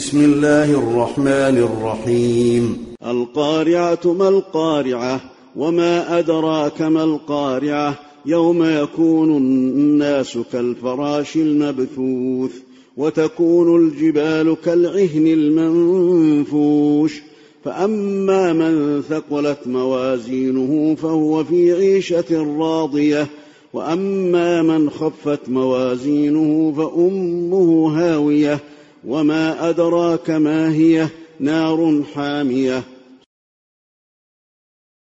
بسم الله الرحمن الرحيم. القارعة ما القارعة وما أدراك ما القارعة يوم يكون الناس كالفراش المبثوث وتكون الجبال كالعهن المنفوش فأما من ثقلت موازينه فهو في عيشة راضية وأما من خفت موازينه فأمه هاوية وما أدراك ما هي نار حامية